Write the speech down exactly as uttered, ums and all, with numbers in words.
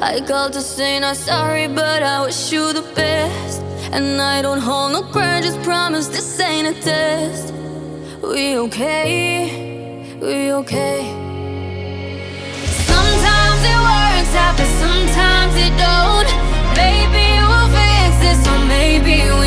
I called to say not sorry, but I wish you the best. And I don't hold no grudges, promise this ain't a test. We okay, we okay. Sometimes it works out, but sometimes it don't. Maybe we'll fix it, so maybe we